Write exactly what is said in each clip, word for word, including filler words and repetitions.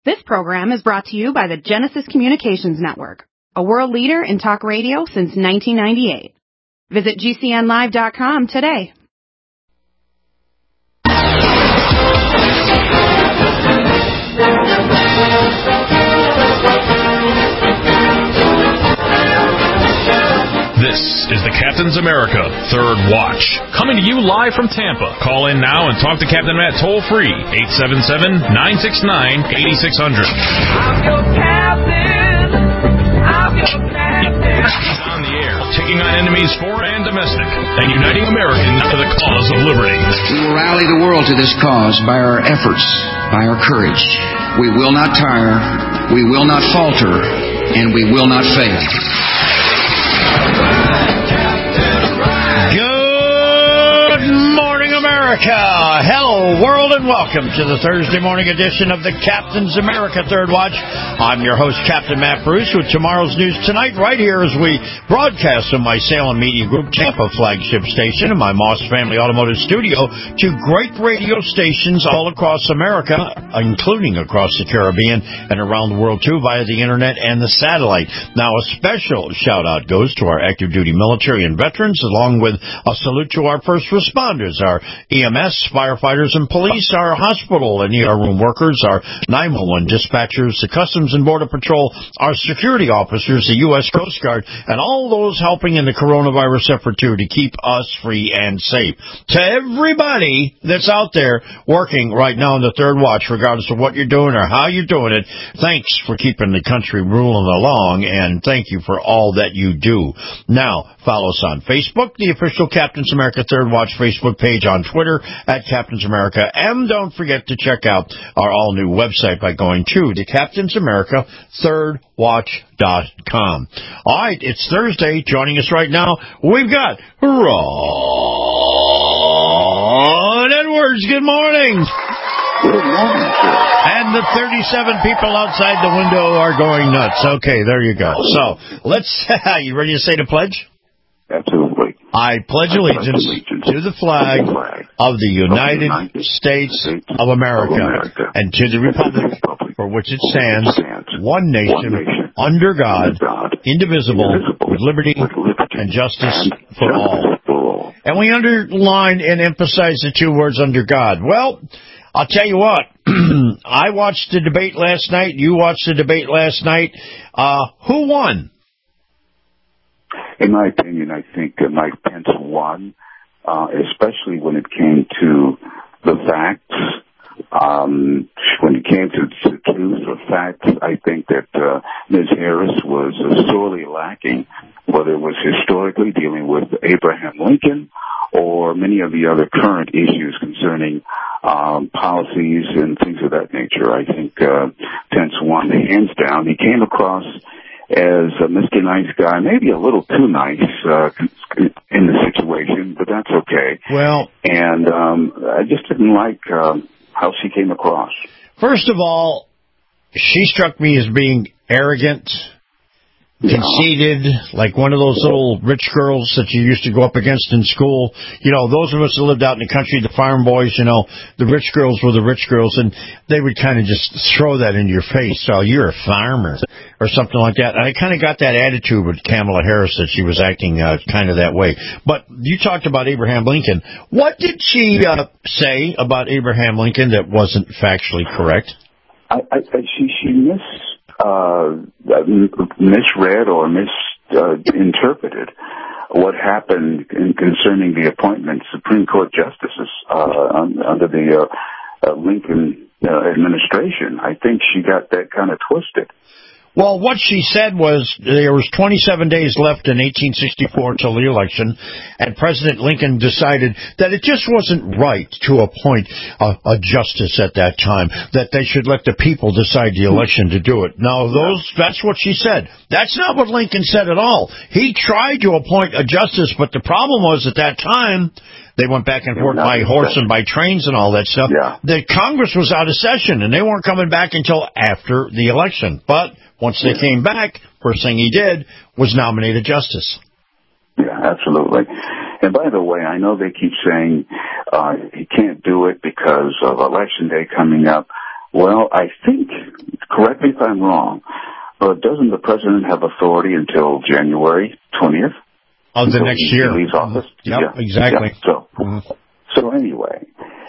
This program is brought to you by the Genesis Communications Network, a world leader in talk radio since nineteen ninety-eight. Visit G C N live dot com today. This is the Captain's America Third Watch, coming to you live from Tampa. Call in now and talk to Captain Matt toll-free, eight seven seven, nine six nine, eight six zero zero. I'm your captain. I'm your captain. On the air, taking on enemies foreign and domestic, and uniting Americans for the cause of liberty. We will rally the world to this cause by our efforts, by our courage. We will not tire, we will not falter, and we will not fail. Good morning, America. Hello, world, and welcome to the Thursday morning edition of the Captain's America Third Watch. I'm your host, Captain Matt Bruce, with tomorrow's news tonight right here as we broadcast from my Salem Media Group Tampa flagship station and my Moss Family Automotive Studio to great radio stations all across America, including across the Caribbean and around the world, too, via the Internet and the satellite. Now, a special shout-out goes to our active duty military and veterans, along with a salute to our first responders, our E M S, firefighters, and police, our hospital and E R room workers, our nine one one dispatchers, the Customs and Border Patrol, our security officers, the U S Coast Guard, and all those helping in the coronavirus effort, too, to keep us free and safe. To everybody that's out there working right now in the Third Watch, regardless of what you're doing or how you're doing it, thanks for keeping the country rolling along, and thank you for all that you do. Now, follow us on Facebook, the official Captain's America Third Watch Facebook page, on Twitter at Captain's America, and don't forget to check out our all-new website by going to the Captain's America Third Watch dot com. All right, it's Thursday. Joining us right now, we've got Ron Edwards. Good morning. Good morning, sir. And the thirty-seven people outside the window are going nuts. Okay, there you go. So, let's, you ready to say the pledge? Absolutely. I pledge allegiance to the flag of the United States of America and to the republic for which it stands, one nation, under God, indivisible, with liberty and justice for all. And we underline and emphasize the two words, under God. Well, I'll tell you what, I watched the debate last night, you watched the debate last night. Uh, who won? In my opinion, I think uh, Mike Pence won, uh, especially when it came to the facts. Um, when it came to the truth of facts, I think that uh, Miz Harris was uh, sorely lacking, whether it was historically dealing with Abraham Lincoln or many of the other current issues concerning um, policies and things of that nature. I think uh, Pence won hands down. He came across as uh, Mister Nice Guy, maybe a little too nice uh, in the situation, but that's okay. Well, and um, I just didn't like um, how she came across. First of all, she struck me as being arrogant, conceited, like one of those little rich girls that you used to go up against in school. You know, those of us that lived out in the country, the farm boys, you know, the rich girls were the rich girls, and they would kind of just throw that in your face. So you're a farmer or something like that. And I kind of got that attitude with Kamala Harris, that she was acting uh, kind of that way. But you talked about Abraham Lincoln. What did she uh, say about Abraham Lincoln that wasn't factually correct? I, I, she, she missed... Uh, misread or misinterpreted uh, what happened in concerning the appointment Supreme Court justices uh, under the uh, uh, Lincoln uh, administration. I think she got that kind of twisted. Well, what she said was there was twenty-seven days left in eighteen sixty-four till the election, and President Lincoln decided that it just wasn't right to appoint a, a justice at that time, that they should let the people decide the election to do it. Now, those that's what she said. That's not what Lincoln said at all. He tried to appoint a justice, but the problem was at that time, they went back and forth by horse and by trains and all that stuff. Yeah. The Congress was out of session, and they weren't coming back until after the election. But once they came back, first thing he did was nominate a justice. Yeah, absolutely. And by the way, I know they keep saying uh, he can't do it because of Election Day coming up. Well, I think correct me if I'm wrong, but doesn't the president have authority until January twentieth? Of the next he year. leaves office? Yep, yeah, exactly. Yeah. So, mm-hmm. so anyway,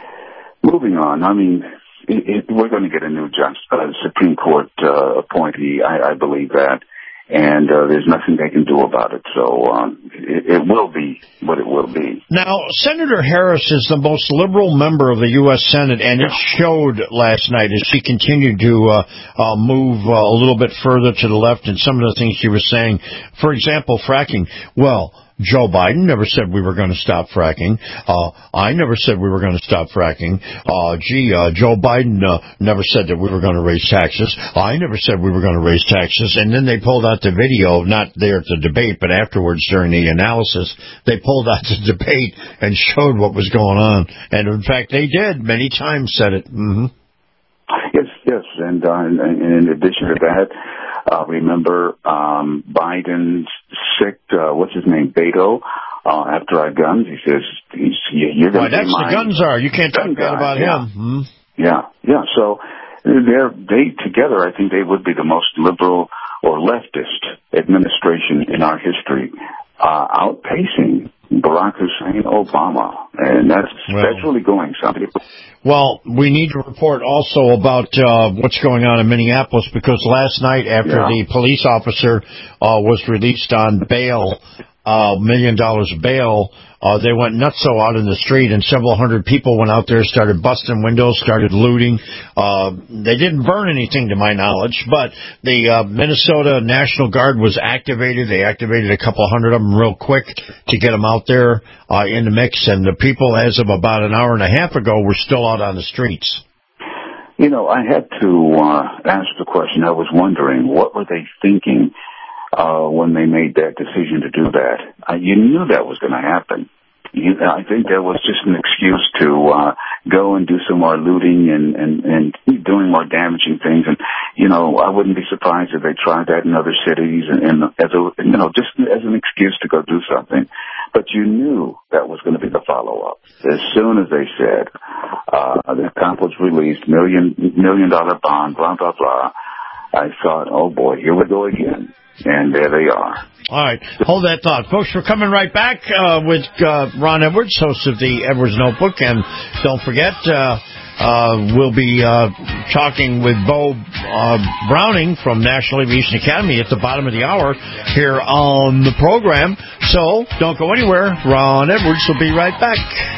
moving on. I mean, it, it, we're going to get a new judge, uh, Supreme Court uh, appointee. I, I believe that. And uh, there's nothing they can do about it. So um, it, it will be what it will be. Now, Senator Harris is the most liberal member of the U S Senate, and it showed last night as she continued to uh, uh, move uh, a little bit further to the left in some of the things she was saying. For example, fracking. Well, Joe Biden never said we were going to stop fracking. Uh, I never said we were going to stop fracking. Uh, gee, uh, Joe Biden uh, never said that we were going to raise taxes. I never said we were going to raise taxes. And then they pulled out the video, not there at the debate, but afterwards during the analysis, they pulled out the debate and showed what was going on. And in fact, they did many times said it. Mm-hmm. Yes, yes. And, uh, and, and in addition to that, Uh, remember, um, Biden's sick, uh, what's his name, Beto, uh, after our guns, he says, he's, you're going to oh, that's be my the guns are. You can't talk gun bad guy. about yeah. him. Mm-hmm. Yeah, yeah. So they're, they together, I think they would be the most liberal or leftist administration in our history, uh, outpacing Barack Hussein Obama. And that's, well, that's really going something. Well, we need to report also about uh, what's going on in Minneapolis, because last night after yeah. the police officer uh, was released on bail, uh, million dollars bail, uh, they went nutso out in the street, and several hundred people went out there, started busting windows, started looting. Uh, they didn't burn anything to my knowledge, but the uh, Minnesota National Guard was activated. They activated a couple hundred of them real quick to get them out there uh, in the mix, and the people, as of about an hour and a half ago, were still out on the streets. You know, I had to uh, ask the question. I was wondering, what were they thinking Uh, when they made that decision to do that? Uh, you knew that was going to happen. You, I think that was just an excuse to uh, go and do some more looting and, and, and doing more damaging things. And, you know, I wouldn't be surprised if they tried that in other cities and, and as a, you know, just as an excuse to go do something. But you knew that was going to be the follow-up. As soon as they said, uh, the cop was released, million, million dollar bond, blah, blah, blah, I thought, oh boy, here we go again. And there they are. All right. Hold that thought. Folks, we're coming right back uh, with uh, Ron Edwards, host of the Edwards Notebook. And don't forget, uh, uh, we'll be uh, talking with Bo uh, Browning from National Aviation Academy at the bottom of the hour here on the program. So don't go anywhere. Ron Edwards will be right back.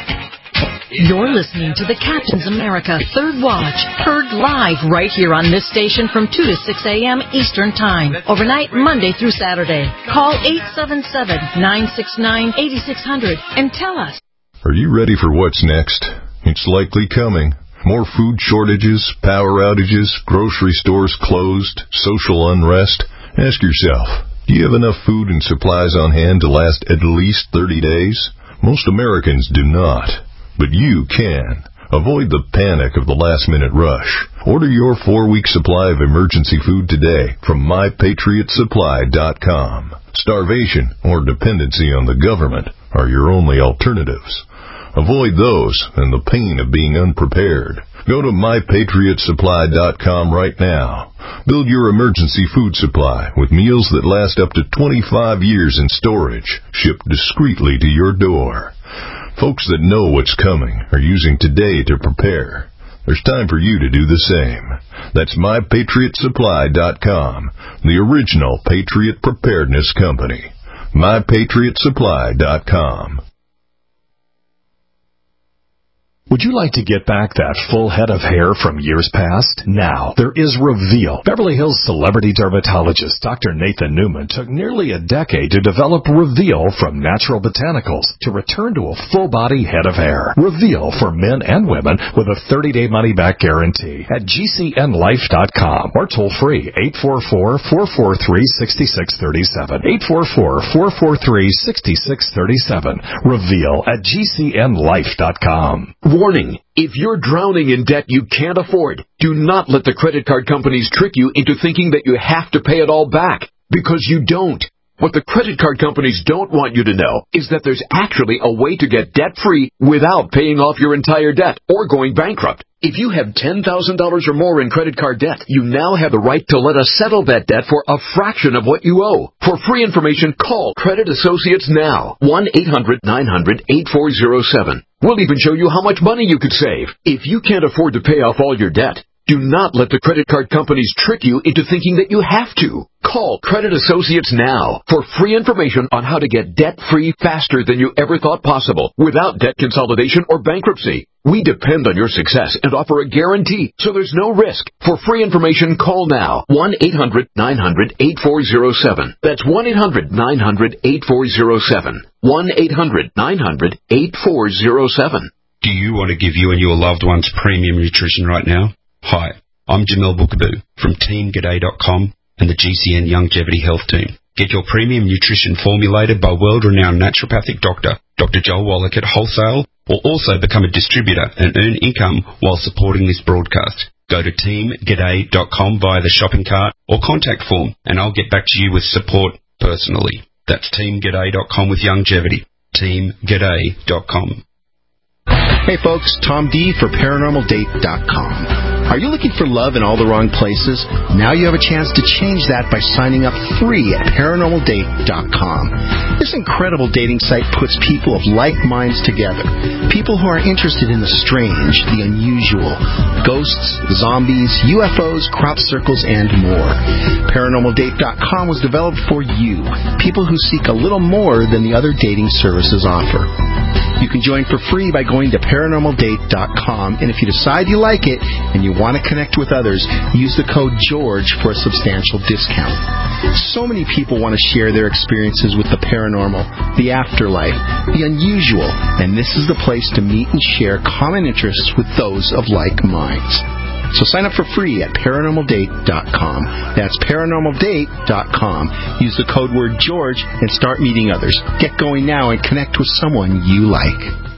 You're listening to the Captain's America Third Watch, heard live right here on this station from two to six a.m. Eastern Time, overnight Monday through Saturday. Call eight seven seven, nine six nine, eight six zero zero and tell us. Are you ready for what's next? It's likely coming. More food shortages, power outages, grocery stores closed, social unrest. Ask yourself, do you have enough food and supplies on hand to last at least thirty days? Most Americans do not. But you can. Avoid the panic of the last-minute rush. Order your four-week supply of emergency food today from my patriot supply dot com. Starvation or dependency on the government are your only alternatives. Avoid those and the pain of being unprepared. Go to my patriot supply dot com right now. Build your emergency food supply with meals that last up to twenty-five years in storage, shipped discreetly to your door. Folks that know what's coming are using today to prepare. There's time for you to do the same. That's my patriot supply dot com, the original Patriot Preparedness Company. my patriot supply dot com. Would you like to get back that full head of hair from years past? Now, there is Reveal. Beverly Hills celebrity dermatologist Doctor Nathan Newman took nearly a decade to develop Reveal from natural botanicals to return to a full-body head of hair. Reveal for men and women with a thirty-day money-back guarantee at G C N life dot com or toll-free eight four four, four four three, six six three seven. eight four four, four four three, six six three seven. Reveal at G C N life dot com. Warning, if you're drowning in debt you can't afford, do not let the credit card companies trick you into thinking that you have to pay it all back, because you don't. What the credit card companies don't want you to know is that there's actually a way to get debt-free without paying off your entire debt or going bankrupt. If you have ten thousand dollars or more in credit card debt, you now have the right to let us settle that debt for a fraction of what you owe. For free information, call Credit Associates now. one eight hundred nine hundred eight four zero seven. We'll even show you how much money you could save. If you can't afford to pay off all your debt, do not let the credit card companies trick you into thinking that you have to. Call Credit Associates now for free information on how to get debt-free faster than you ever thought possible without debt consolidation or bankruptcy. We depend on your success and offer a guarantee, so there's no risk. For free information, call now. one eight hundred nine hundred eight four zero seven. That's one eight hundred nine hundred eight four zero seven. one eight hundred nine hundred eight four zero seven. Do you want to give you and your loved ones premium nutrition right now? Hi, I'm Jamel Bookaboo from Team G'day dot com and the G C N Longevity Health Team. Get your premium nutrition formulated by world-renowned naturopathic doctor, Doctor Joel Wallach at wholesale, or also become a distributor and earn income while supporting this broadcast. Go to Team G'day dot com via the shopping cart or contact form, and I'll get back to you with support personally. That's Team G'day dot com with longevity. Team G'day dot com. Hey folks, Tom D for Paranormal Date dot com. Are you looking for love in all the wrong places? Now you have a chance to change that by signing up free at Paranormal Date dot com. This incredible dating site puts people of like minds together. People who are interested in the strange, the unusual, ghosts, zombies, U F Os, crop circles, and more. Paranormal Date dot com was developed for you, people who seek a little more than the other dating services offer. You can join for free by going to Paranormal Date dot com, and if you decide you like it and you want to connect with others, use the code GEORGE for a substantial discount. So many people want to share their experiences with the paranormal, the afterlife, the unusual, and this is the place to meet and share common interests with those of like minds. So sign up for free at Paranormal Date dot com. That's Paranormal Date dot com. Use the code word George and start meeting others. Get going now and connect with someone you like.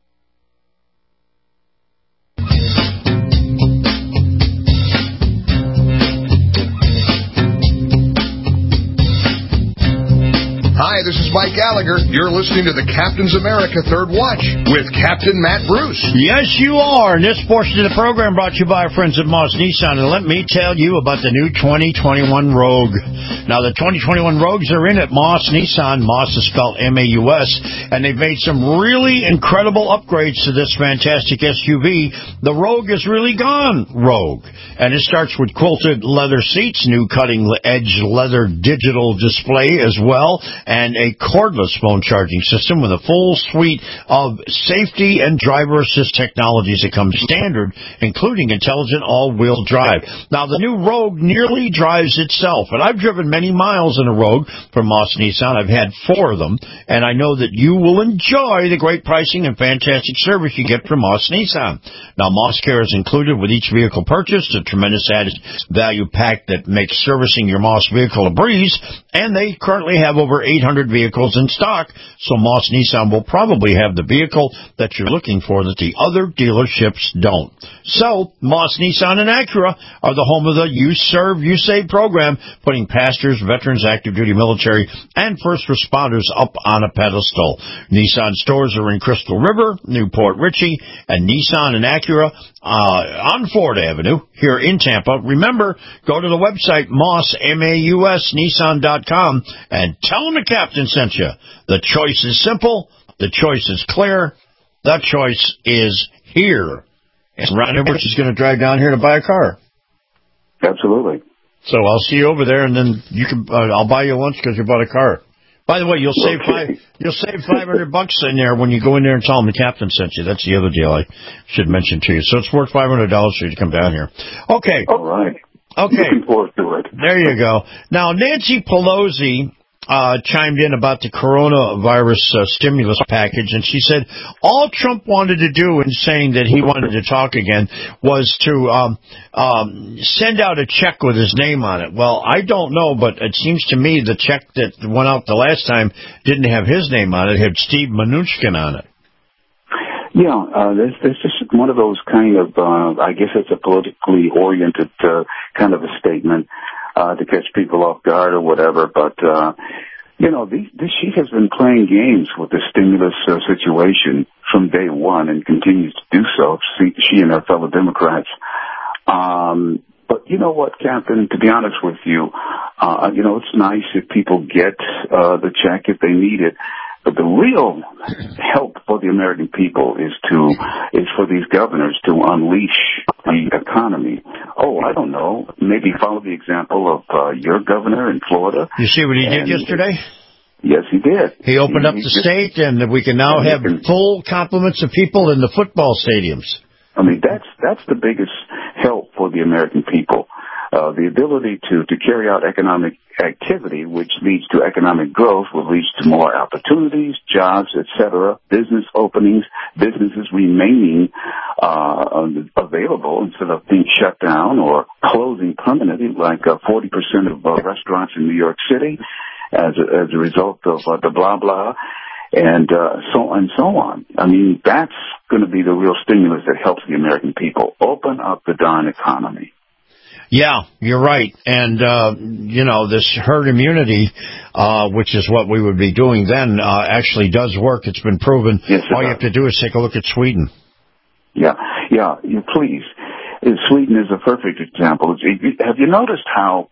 Hi, this is Mike Gallagher. You're listening to the Captain's America Third Watch with Captain Matt Bruce. Yes, you are. And this portion of the program brought to you by our friends at Moss Nissan. And let me tell you about the new twenty twenty-one Rogue. Now, the twenty twenty-one Rogues are in at Moss Nissan. Moss is spelled M A U S. And they've made some really incredible upgrades to this fantastic S U V. The Rogue is really gone Rogue. And it starts with quilted leather seats, new cutting-edge leather digital display as well, and a cordless phone charging system with a full suite of safety and driver assist technologies that come standard, including intelligent all-wheel drive. Now, the new Rogue nearly drives itself, and I've driven many miles in a Rogue from Moss Nissan. I've had four of them, and I know that you will enjoy the great pricing and fantastic service you get from Moss Nissan. Now, Moss Care is included with each vehicle purchased, a tremendous added value pack that makes servicing your Moss vehicle a breeze, and they currently have over eight hundred vehicles in stock, so Moss Nissan will probably have the vehicle that you're looking for that the other dealerships don't. So, Moss Nissan and Acura are the home of the You Serve, You Save program, putting pastors, veterans, active duty military, and first responders up on a pedestal. Nissan stores are in Crystal River, Newport Richey, and Nissan and Acura uh, on Ford Avenue here in Tampa. Remember, go to the website Moss, M A U S, Nissan dot com, and tell them the captain sent you. The choice is simple. The choice is clear. The choice is here. And Ron Edwards is going to drive down here to buy a car. Absolutely. So I'll see you over there, and then you can. Uh, I'll buy you lunch because you bought a car. By the way, you'll save okay. five. You'll save five hundred bucks in there when you go in there and tell them the captain sent you. That's the other deal I should mention to you. So it's worth five hundred dollars for you to come down here. Okay. All right. Okay. Looking forward to it. There you go. Now, Nancy Pelosi uh, chimed in about the coronavirus uh, stimulus package, and she said all Trump wanted to do in saying that he wanted to talk again was to um, um, send out a check with his name on it. Well, I don't know, but it seems to me the check that went out the last time didn't have his name on it. It had Steve Mnuchin on it. Yeah, uh, there's, there's just one of those kind of, uh, I guess it's a politically oriented uh, kind of a statement uh, to catch people off guard or whatever. But, uh, You know, the, the, she has been playing games with the stimulus uh, situation from day one and continues to do so, she, she and her fellow Democrats. Um, but you know what, Captain, to be honest with you, uh, you know, it's nice if people get uh, the check if they need it. But the real help for the American people is to is for these governors to unleash the economy. Oh, I don't know. Maybe follow the example of uh, your governor in Florida. You see what he did yesterday? Yes, he did. He opened he, up he the just, state, and we can now have can, full complements of people in the football stadiums. I mean, that's that's the biggest help for the American people. Uh, the ability to, to carry out economic activity, which leads to economic growth, will lead to more opportunities, jobs, et cetera, business openings, businesses remaining uh, available instead of being shut down or closing permanently, like uh, forty percent of uh, restaurants in New York City as a, as a result of uh, the blah, blah, and uh, so and so on. I mean, that's going to be the real stimulus that helps the American people. Open up the darn economy. Yeah, you're right. And, uh, you know, this herd immunity, uh, which is what we would be doing then, uh, actually does work. It's been proven. Yes, All you have to do is take a look at Sweden. Yeah, yeah, you please. Sweden is a perfect example. Have you noticed how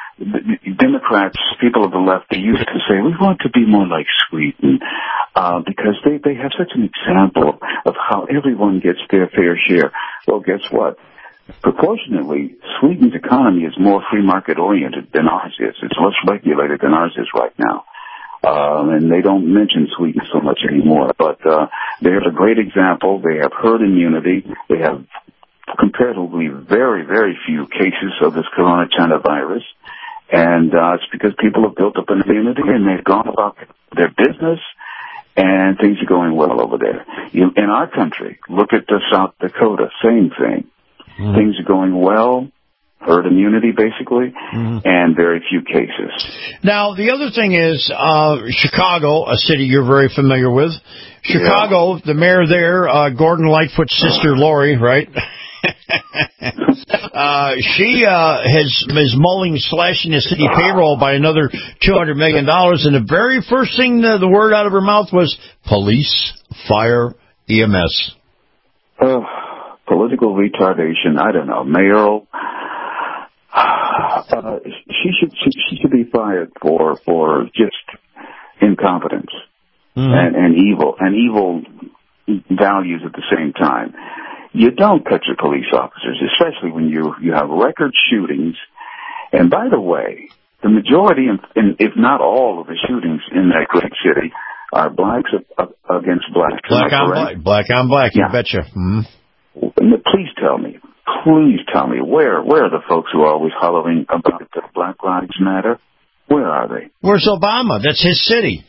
Democrats, people of the left, they used to say, we want to be more like Sweden, uh, because they, they have such an example of how everyone gets their fair share. Well, guess what? Proportionately, Sweden's economy is more free market oriented than ours is. It's less regulated than ours is right now. Um, and they don't mention Sweden so much anymore. But uh, they're a great example. They have herd immunity. They have comparatively very, very few cases of this corona China virus. And uh, it's because people have built up an immunity and they've gone about their business, and things are going well over there. You, in our country, look at the South Dakota, same thing. Mm-hmm. Things are going well, herd immunity basically, mm-hmm. and very few cases. Now, the other thing is uh, Chicago, a city you're very familiar with. Chicago, yeah. The mayor there, uh, Gordon Lightfoot's sister Lori, right? uh, she uh, has is mulling slashing the city payroll by another two hundred million dollars, and the very first thing the, the word out of her mouth was police, fire, E M S. Oh. Political retardation, I don't know, mayoral. Uh, she should she, she should be fired for for just incompetence mm. and, and evil and evil values at the same time. You don't cut your police officers, especially when you you have record shootings. And by the way, the majority, and if not all, of the shootings in that great city are blacks against blacks. Black on black, black on black. Yeah. You betcha. Mm-hmm. Please tell me, please tell me, where where are the folks who are always hollering about the Black Lives Matter? Where are they? Where's Obama? That's his city.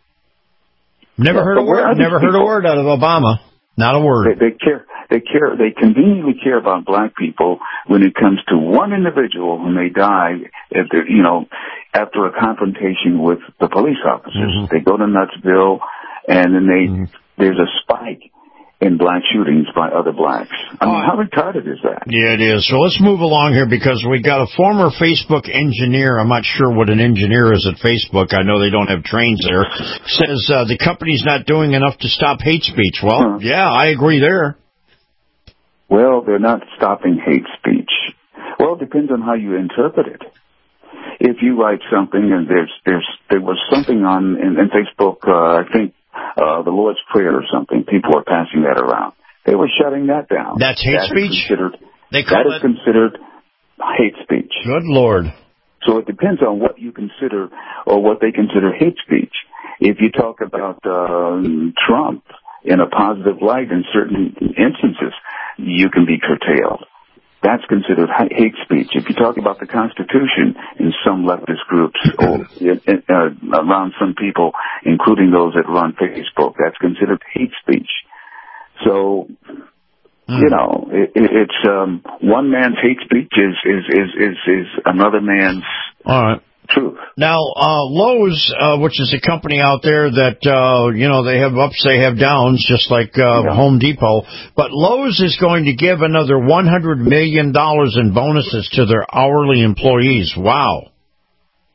Never yeah, heard a word. Never heard a word out of Obama. Not a word. They, they care. They care. They conveniently care about black people when it comes to one individual who may die if they're, you know, after a confrontation with the police officers. Mm-hmm. They go to Nutsville, and then they mm-hmm. there's a spike in black shootings by other blacks. I mean, how retarded is that? Yeah, it is. So let's move along here, because we got a former Facebook engineer. I'm not sure what an engineer is at Facebook. I know they don't have trains there. Says uh, the company's not doing enough to stop hate speech. Well, huh. yeah, I agree there. Well, they're not stopping hate speech. Well, it depends on how you interpret it. If you write something, and there's there's there was something on in, in Facebook, uh, I think, Uh, the Lord's Prayer or something. People are passing that around. They were shutting that down. That's hate that speech? Considered, they call that it... is considered hate speech. Good Lord. So it depends on what you consider or what they consider hate speech. If you talk about uh, Trump in a positive light in certain instances, you can be curtailed. That's considered hate speech. If you talk about the Constitution in some leftist groups or uh, around some people, including those that run Facebook, that's considered hate speech. So, mm. you know, it, it, it's um, one man's hate speech is is is is, is another man's All right. truth. Now, uh, Lowe's, uh, which is a company out there that, uh, you know, they have ups, they have downs, just like uh, yeah. Home Depot. But Lowe's is going to give another one hundred million dollars in bonuses to their hourly employees. Wow.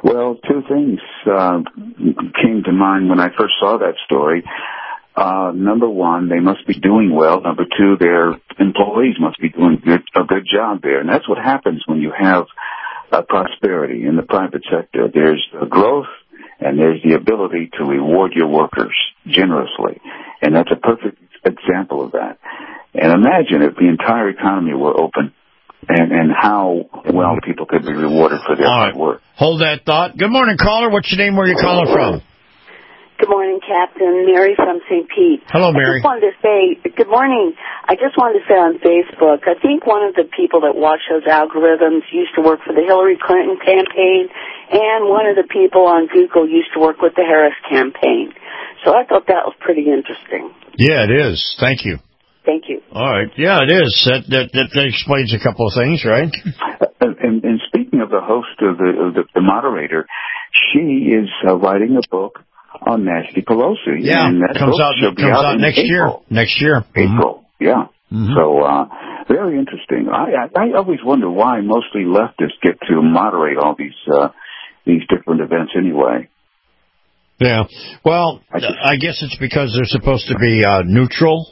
Well, two things uh, came to mind when I first saw that story. Uh, number one, they must be doing well. Number two, their employees must be doing good, a good job there. And that's what happens when you have uh, prosperity in the private sector. There's uh, growth, and there's the ability to reward your workers generously. And that's a perfect example of that. And imagine if the entire economy were open, and, and how well people could be rewarded for their hard work. Hold that thought. Good morning, caller. What's your name? Where are you calling from? Good morning, Captain. Mary from Saint Pete. Hello, Mary. I just wanted to say, good morning. I just wanted to say on Facebook, I think one of the people that watch those algorithms used to work for the Hillary Clinton campaign, and one of the people on Google used to work with the Harris campaign. So I thought that was pretty interesting. Yeah, it is. Thank you. Thank you. All right. Yeah, it is. That that, that, that explains a couple of things, right? And, and speaking of the host of the, of the, the moderator, she is uh, writing a book on Nancy Pelosi. Yeah, and that comes book out should be comes out out in next April. year. Next year. April. Mm-hmm. Yeah. Mm-hmm. So uh, very interesting. I, I I always wonder why mostly leftists get to moderate all these uh, these different events anyway. Yeah. Well, I, just, I guess it's because they're supposed to be uh, neutral.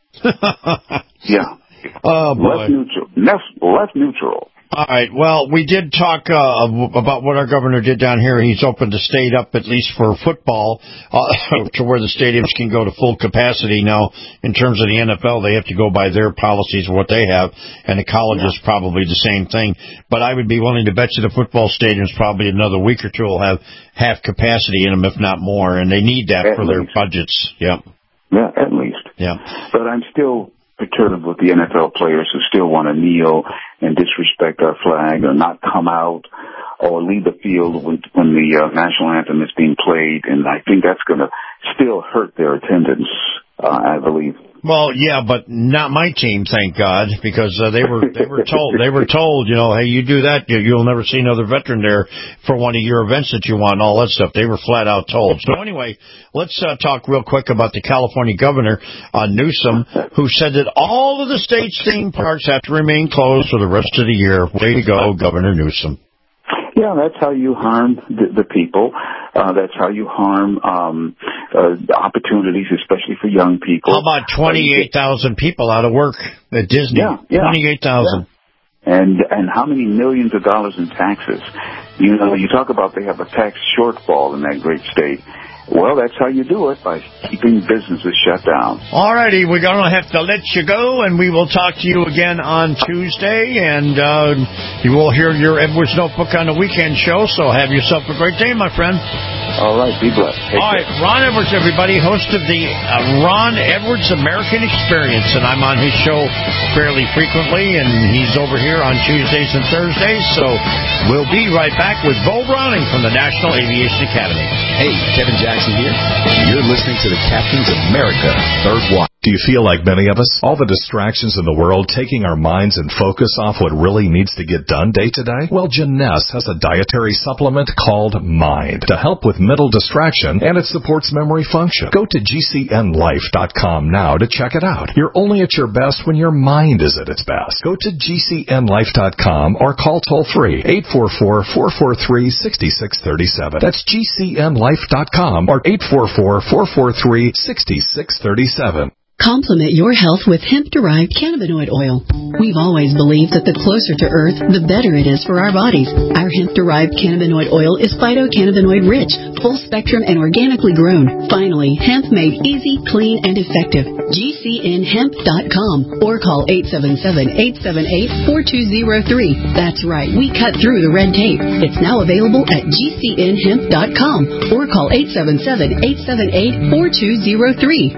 Yeah. Oh, boy. Less neutral. Less, less neutral. All right. Well, we did talk uh, about what our governor did down here. He's opened the state up, at least for football, uh, to where the stadiums can go to full capacity. Now, in terms of the N F L, they have to go by their policies of what they have, and the college is probably the same thing. But I would be willing to bet you the football stadiums probably another week or two will have half capacity in them, if not more, and they need that At for least. their budgets. Yeah. Yeah, at least. Yeah. But I'm still perturbed with the N F L players who still want to kneel and disrespect our flag or not come out or leave the field when, when the uh, national anthem is being played. And I think that's going to still hurt their attendance, uh, I believe. Well, yeah, but not my team, thank God, because uh, they were they were told they were told, you know, hey, you do that, you, you'll never see another veteran there for one of your events that you want, and all that stuff. They were flat out told. So anyway, let's uh, talk real quick about the California governor, uh, Newsom, who said that all of the state's theme parks have to remain closed for the rest of the year. Way to go, Governor Newsom. Yeah, that's how you harm the, the people. Uh, that's how you harm um, uh, opportunities, especially for young people. How about twenty-eight thousand people out of work at Disney? Yeah, yeah. twenty-eight thousand. Yeah. And and how many millions of dollars in taxes? You know, you talk about they have a tax shortfall in that great state. Well, that's how you do it, by keeping businesses shut down. All righty, we're going to have to let you go, and we will talk to you again on Tuesday, and uh, you will hear your Edwards Notebook on the weekend show, so have yourself a great day, my friend. All right, be blessed. Take All right, care. Ron Edwards, everybody, host of the uh, Ron Edwards American Experience, and I'm on his show fairly frequently, and he's over here on Tuesdays and Thursdays, so we'll be right back with Bo Browning from the National Aviation Academy. Hey, Kevin Jackson here. You're listening to the Captain's America Third Watch. Do you feel like many of us? All the distractions in the world taking our minds and focus off what really needs to get done day to day? Well, Jeunesse has a dietary supplement called Mind to help with mental distraction, and it supports memory function. Go to G C N life dot com now to check it out. You're only at your best when your mind is at its best. Go to G C N life dot com or call toll-free eight four four, four four three, six six three seven. That's G C N life dot com or eight four four, four four three, six six three seven. Complement your health with hemp-derived cannabinoid oil. We've always believed that the closer to Earth, the better it is for our bodies. Our hemp-derived cannabinoid oil is phytocannabinoid-rich, full-spectrum, and organically grown. Finally, hemp made easy, clean, and effective. G C N hemp dot com or call eight seven seven, eight seven eight, four two zero three. That's right, we cut through the red tape. It's now available at G C N hemp dot com or call eight seven seven, eight seven eight, four two zero three.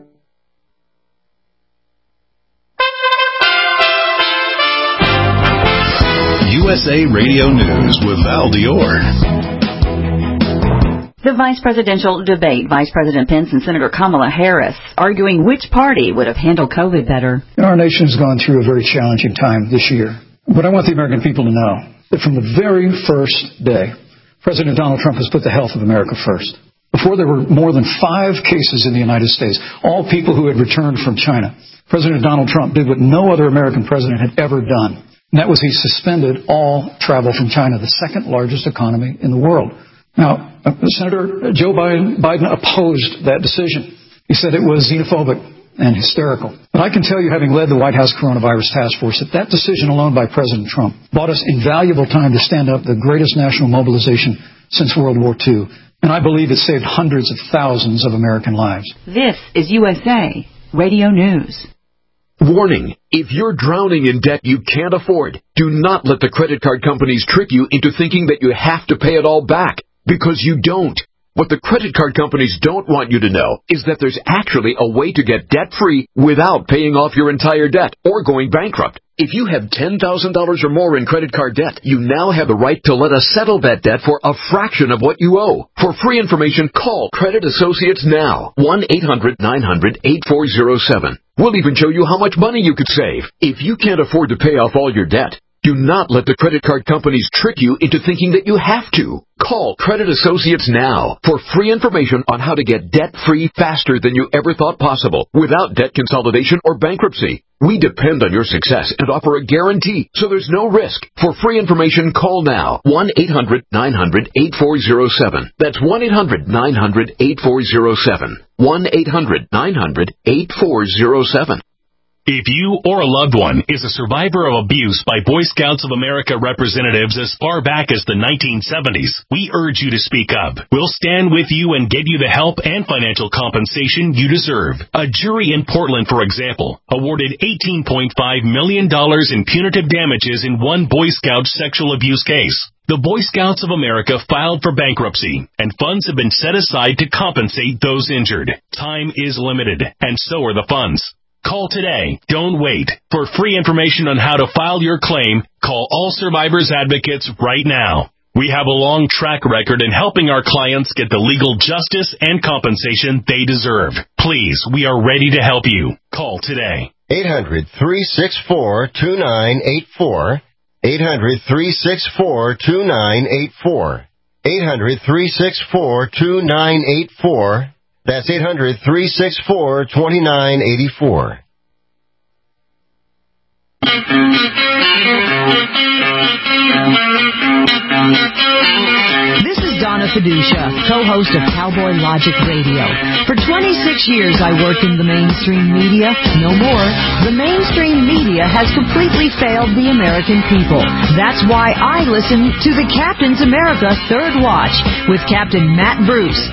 U S A Radio News with Val Dior. The vice presidential debate, Vice President Pence and Senator Kamala Harris arguing which party would have handled COVID better. Our nation has gone through a very challenging time this year. But I want the American people to know that from the very first day, President Donald Trump has put the health of America first. Before there were more than five cases in the United States, all people who had returned from China, President Donald Trump did what no other American president had ever done. And that was he suspended all travel from China, the second largest economy in the world. Now, uh, Senator Joe Biden, Biden opposed that decision. He said it was xenophobic and hysterical. But I can tell you, having led the White House Coronavirus Task Force, that that decision alone by President Trump bought us invaluable time to stand up the greatest national mobilization since World War Two. And I believe it saved hundreds of thousands of American lives. This is U S A Radio News. Warning, if you're drowning in debt you can't afford, do not let the credit card companies trick you into thinking that you have to pay it all back, because you don't. What the credit card companies don't want you to know is that there's actually a way to get debt-free without paying off your entire debt or going bankrupt. If you have ten thousand dollars or more in credit card debt, you now have the right to let us settle that debt for a fraction of what you owe. For free information, call Credit Associates now. one eight hundred nine hundred eight four zero seven. We'll even show you how much money you could save. If you can't afford to pay off all your debt, do not let the credit card companies trick you into thinking that you have to. Call Credit Associates now for free information on how to get debt-free faster than you ever thought possible without debt consolidation or bankruptcy. We depend on your success and offer a guarantee, so there's no risk. For free information, call now. one eight hundred nine hundred eight four zero seven. That's one eight hundred nine hundred eight four zero seven. one eight hundred nine hundred eight four zero seven. If you or a loved one is a survivor of abuse by Boy Scouts of America representatives as far back as the nineteen seventies, we urge you to speak up. We'll stand with you and get you the help and financial compensation you deserve. A jury in Portland, for example, awarded eighteen point five million dollars in punitive damages in one Boy Scout sexual abuse case. The Boy Scouts of America filed for bankruptcy, and funds have been set aside to compensate those injured. Time is limited, and so are the funds. Call today. Don't wait. For free information on how to file your claim, call All Survivors Advocates right now. We have a long track record in helping our clients get the legal justice and compensation they deserve. Please, we are ready to help you. Call today. eight hundred three six four two nine eight four. eight hundred three six four two nine eight four. eight hundred three six four two nine eight four. That's eight hundred three six four two nine eight four. This is Donna Fiducia, co-host of Cowboy Logic Radio. For twenty-six years I worked in the mainstream media. No more. The mainstream media has completely failed the American people. That's why I listen to the Captain's America Third Watch with Captain Matt Bruce.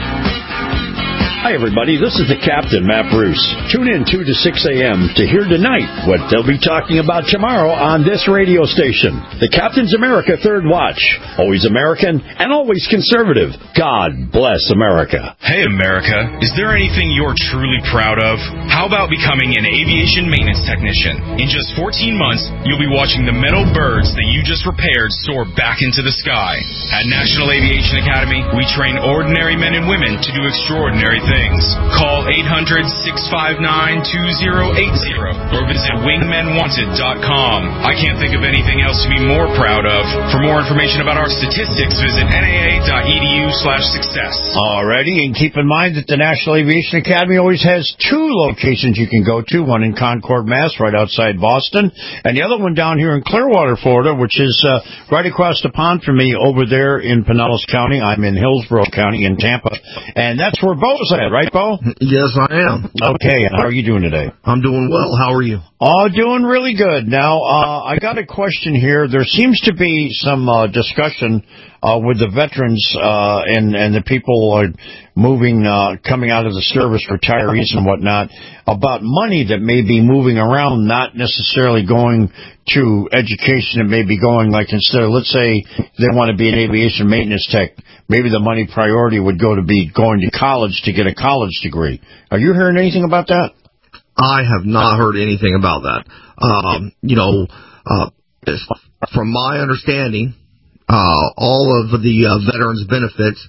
Hi, everybody. This is the Captain, Matt Bruce. Tune in two to six a.m. to hear tonight what they'll be talking about tomorrow on this radio station. The Captain's America Third Watch. Always American and always conservative. God bless America. Hey, America. Is there anything you're truly proud of? How about becoming an aviation maintenance technician? In just fourteen months, you'll be watching the metal birds that you just repaired soar back into the sky. At National Aviation Academy, we train ordinary men and women to do extraordinary things. Things. Call eight hundred six five nine two zero eight zero or visit wingmen wanted dot com. I can't think of anything else to be more proud of. For more information about our statistics, visit N A A dot E D U slash success. Alrighty, and keep in mind that the National Aviation Academy always has two locations you can go to, one in Concord, Mass, right outside Boston, and the other one down here in Clearwater, Florida, which is uh, right across the pond from me over there in Pinellas County. I'm in Hillsborough County in Tampa, and that's where Bo's at. Right, Bo? Yes, I am. Okay, and how are you doing today? I'm doing well. How are you? Oh, doing really good. Now, uh, I got a question here. There seems to be some uh, discussion uh, with the veterans uh, and, and the people uh, moving, uh, coming out of the service, retirees and whatnot, about money that may be moving around, not necessarily going to education. It may be going, like, instead of, let's say they want to be an aviation maintenance tech, maybe the money priority would go to be going to college to get a college degree. Are you hearing anything about that? I have not heard anything about that. Um, you know, uh, from my understanding, uh, all of the uh, veterans' benefits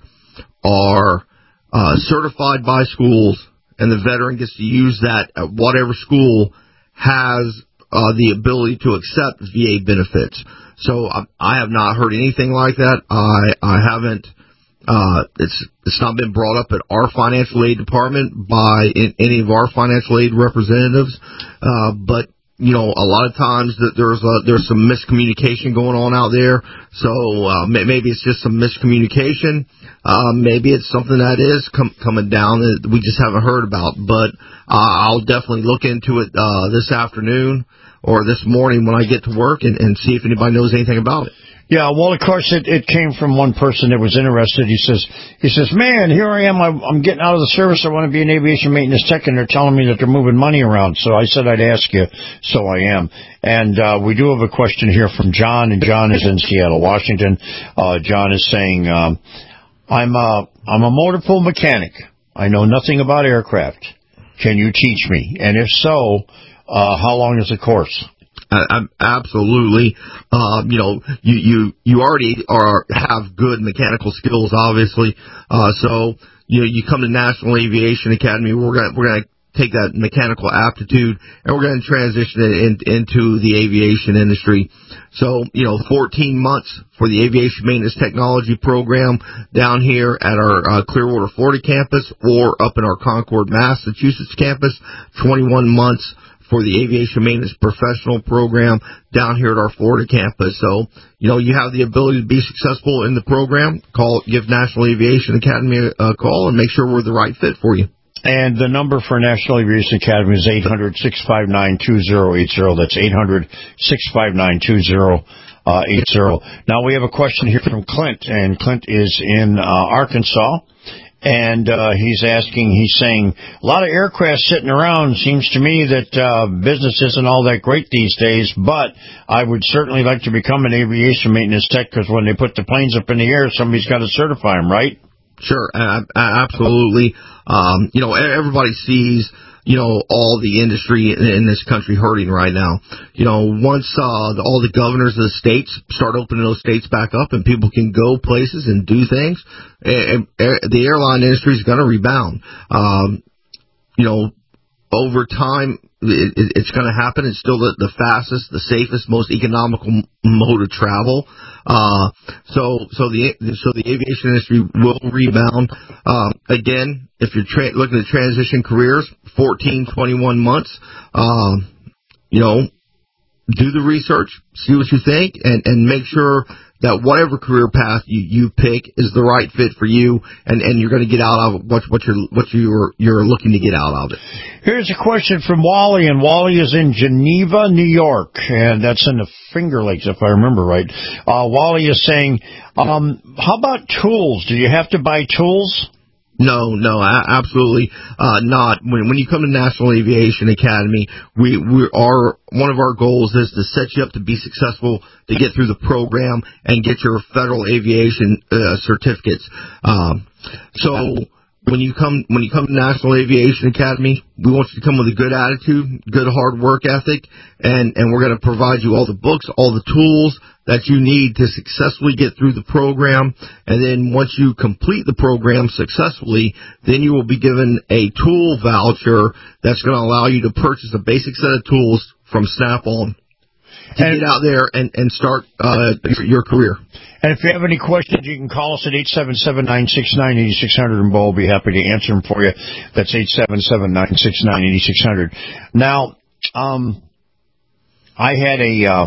are uh, certified by schools, and the veteran gets to use that at whatever school has uh, the ability to accept V A benefits. So I, I have not heard anything like that. I I haven't. Uh, it's it's not been brought up at our financial aid department by in, any of our financial aid representatives. Uh, but you know, a lot of times that there's a, there's some miscommunication going on out there. So uh, maybe it's just some miscommunication. Uh, maybe it's something that is com- coming down that we just haven't heard about. But uh, I'll definitely look into it uh, this afternoon or this morning when I get to work and, and see if anybody knows anything about it. Yeah, well, of course, it, it came from one person that was interested. He says, he says, man, here I am. I'm, I'm getting out of the service. I want to be an aviation maintenance tech, and they're telling me that they're moving money around. So I said I'd ask you, so I am. And uh, we do have a question here from John, and John is in Seattle, Washington. Uh, John is saying, um, I'm a, I'm a motor pool mechanic. I know nothing about aircraft. Can you teach me? And if so, uh, how long is the course? Uh, absolutely. Um, you know, you, you, you already are, have good mechanical skills, obviously. Uh, so, you know, you come to National Aviation Academy, we're going to, we're going to take that mechanical aptitude and we're going to transition it in, into the aviation industry. So, you know, fourteen months for the Aviation Maintenance Technology program down here at our uh, Clearwater, Florida campus, or up in our Concord, Massachusetts campus, twenty-one months for the Aviation Maintenance Professional program down here at our Florida campus. So, you know, you have the ability to be successful in the program. Call, give National Aviation Academy a call and make ssure we're the right fit for you. And the number for National Aviation Academy is eight hundred, six five nine, two zero eight zero. That's eight hundred, six five nine, two zero eight zero. Now we have a question here from Clint, and Clint is in uh, Arkansas. And uh, he's asking, he's saying, a lot of aircraft sitting around. Seems to me that uh, business isn't all that great these days, but I would certainly like to become an aviation maintenance tech because when they put the planes up in the air, somebody's got to certify them, right? Sure, uh, absolutely. Um, you know, everybody sees, you know, all the industry in, in this country hurting right now. You know, once uh, the, all the governors of the states start opening those states back up and people can go places and do things, and, and the airline industry is going to rebound. Um, you know, over time, it, it, it's going to happen. It's still the, the fastest, the safest, most economical mode of travel. Uh, so, so the, so the aviation industry will rebound. Um, again, if you're tra- looking at transition careers, fourteen, twenty-one months, um, you know, do the research, see what you think, and, and make sure that whatever career path you, you pick is the right fit for you, and, and you're going to get out of what, what you're what you're you're looking to get out of it. Here's a question from Wally, and Wally is in Geneva, New York, and that's in the Finger Lakes, if I remember right. Uh, Wally is saying, um, how about tools? Do you have to buy tools? No, no, absolutely uh, not. When when you come to National Aviation Academy, we we are one of our goals is to set you up to be successful, to get through the program and get your federal aviation uh, certificates. Um, so when you come when you come to National Aviation Academy, we want you to come with a good attitude, good hard work ethic, and and we're going to provide you all the books, all the tools that you need to successfully get through the program. And then once you complete the program successfully, then you will be given a tool voucher that's going to allow you to purchase a basic set of tools from Snap-on to and, get out there and, and start uh, your career. And if you have any questions, you can call us at eight seven seven, nine six nine, eight six zero zero, and Bo will be happy to answer them for you. That's eight seven seven, nine six nine, eight six zero zero. Now, um, I had a... Uh,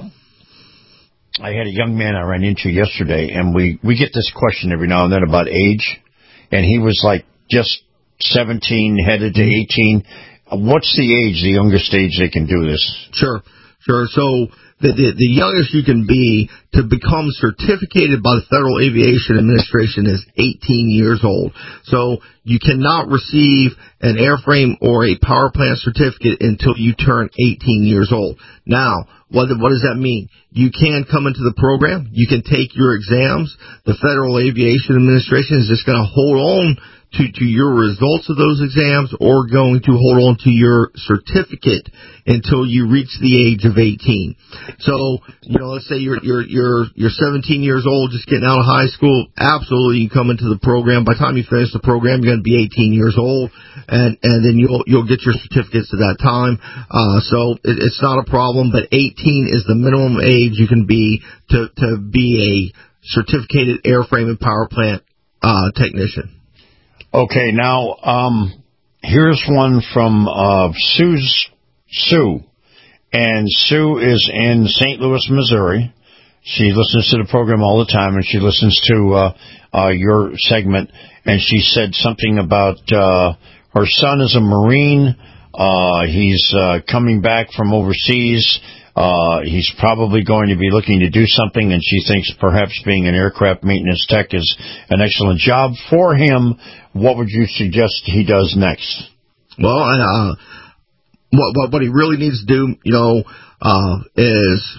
I had a young man I ran into yesterday, and we, we get this question every now and then about age, and he was like just seventeen, headed to eighteen. What's the age, the youngest age they can do this? Sure, sure. So the, the, the youngest you can be to become certificated by the Federal Aviation Administration is eighteen years old. So you cannot receive an airframe or a power plant certificate until you turn eighteen years old. Now, what, what does that mean? You can come into the program. You can take your exams. The Federal Aviation Administration is just going to hold on to, to your results of those exams, or going to hold on to your certificate until you reach the age of eighteen. So, you know, let's say you're you're you're you're seventeen years old, just getting out of high school. Absolutely, you come into the program. By the time you finish the program, you're going to be eighteen years old, and and then you'll you'll get your certificates at that time. Uh, so it, it's not a problem. But eighteen is the minimum age you can be to to be a certificated airframe and power plant uh, technician. Okay, now, um, here's one from uh, Sue's, Sue, And Sue is in Saint Louis, Missouri. She listens to the program all the time, and she listens to uh, uh, your segment. And she said something about uh, her son is a Marine. Uh, he's uh, coming back from overseas. Uh, he's probably going to be looking to do something, and she thinks perhaps being an aircraft maintenance tech is an excellent job for him. What would you suggest he does next? Well, uh, what, what what he really needs to do, you know, uh, is,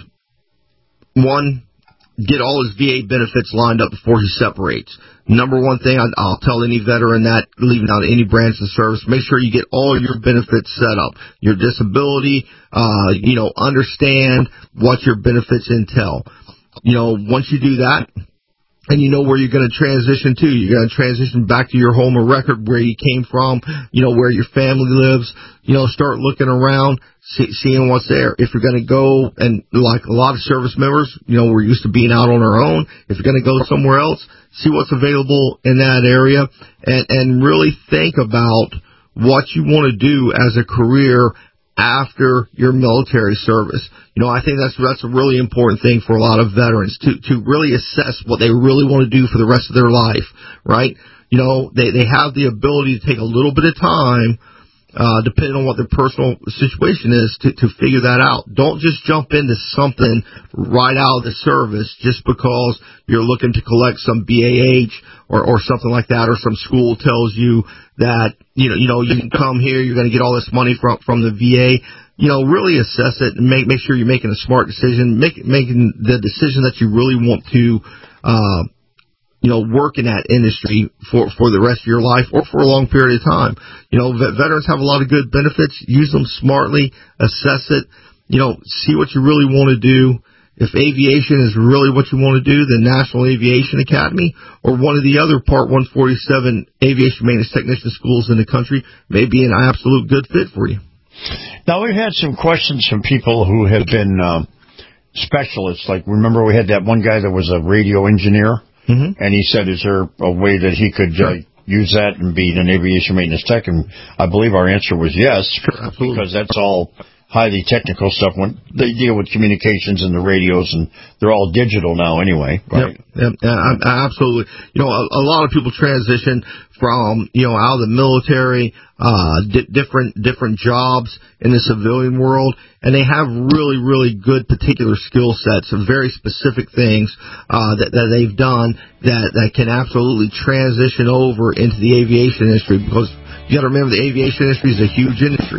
one, get all his V A benefits lined up before he separates. Number one thing I, I'll tell any veteran that, leaving out any branch of service, make sure you get all your benefits set up. Your disability, uh, you know, understand what your benefits entail. You know, once you do that, and you know where you're going to transition to. You're going to transition back to your home of record, where you came from, you know, where your family lives. You know, start looking around, see, seeing what's there. If you're going to go, and like a lot of service members, you know, we're used to being out on our own. If you're going to go somewhere else, see what's available in that area, and, and really think about what you want to do as a career after your military service. You know, I think that's that's a really important thing for a lot of veterans, to to really assess what they really want to do for the rest of their life, right? You know, they they have the ability to take a little bit of time, uh, depending on what their personal situation is, to, to figure that out. Don't just jump into something right out of the service just because you're looking to collect some B A H or, or something like that, or some school tells you that, you know, you know, you can come here, you're going to get all this money from, from the V A. You know, really assess it and make, make sure you're making a smart decision, make, making the decision that you really want to, uh, you know, work in that industry for, for the rest of your life or for a long period of time. You know, vet- veterans have a lot of good benefits. Use them smartly, assess it, you know, see what you really want to do. If aviation is really what you want to do, the National Aviation Academy or one of the other Part one forty-seven aviation maintenance technician schools in the country may be an absolute good fit for you. Now, we've had some questions from people who have been um, specialists. Like, remember we had that one guy that was a radio engineer, mm-hmm. and he said, is there a way that he could uh, use that and be an aviation maintenance tech? And I believe our answer was yes, sure, because that's all highly technical stuff. When they deal with communications and the radios, and they're all digital now anyway, right? Yep, yep, uh, absolutely. You know, a, a lot of people transition from, you know, out of the military, uh, di- different, different jobs in the civilian world, and they have really, really good particular skill sets of very specific things, uh, that, that they've done that, that can absolutely transition over into the aviation industry, because you got to remember the aviation industry is a huge industry.